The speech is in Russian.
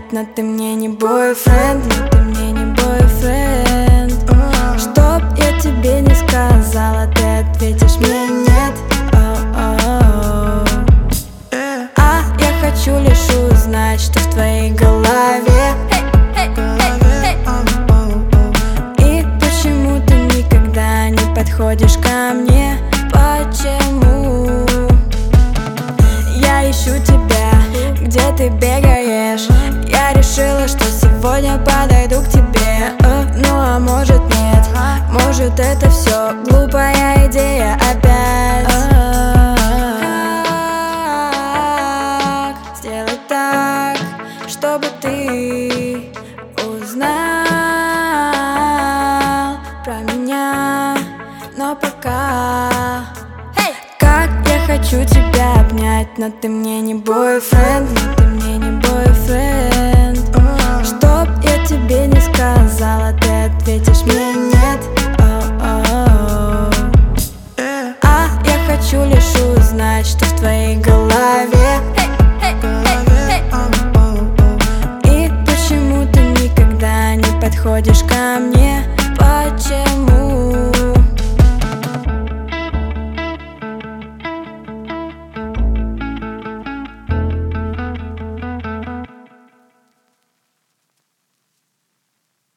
обнять, но ты мне не бойфренд, но ты мне не бойфренд. Чтоб я тебе не сказала, ты ответишь мне нет. А я хочу лишь узнать, что в твоей голове. И почему ты никогда не подходишь ко мне? Почему? Я ищу тебя, где ты бегаешь. Я решила, что сегодня подойду к тебе. Ну а может нет, может это все глупая идея опять. Сделай так, чтобы ты узнал про меня, но пока. Как я хочу тебя обнять, но ты мне не бойфренд, но ты мне не бойфренд. Чтоб я тебе не сказала, ты ответишь мне нет. А я хочу лишь узнать, что в твоей голове.